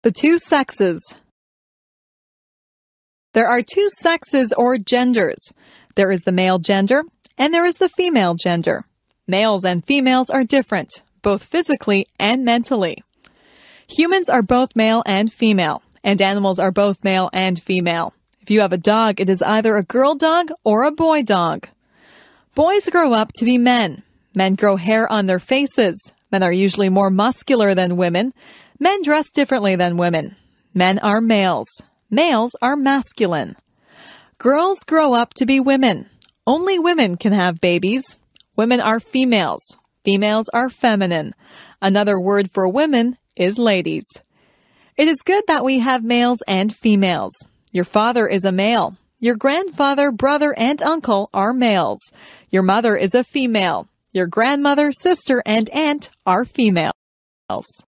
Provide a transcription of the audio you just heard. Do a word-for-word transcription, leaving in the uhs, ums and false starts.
The two sexes. There are two sexes or genders. There is the male gender and there is the female gender. Males and females are different, both physically and mentally. Humans are both male and female, and animals are both male and female. If you have a dog, it is either a girl dog or a boy dog. Boys grow up to be men. Men grow hair on their faces. Men are usually more muscular than women. Men dress differently than women. Men are males. Males are masculine. Girls grow up to be women. Only women can have babies. Women are females. Females are feminine. Another word for women is ladies. It is good that we have males and females. Your father is a male. Your grandfather, brother, and uncle are males. Your mother is a female. Your grandmother, sister, and aunt are females.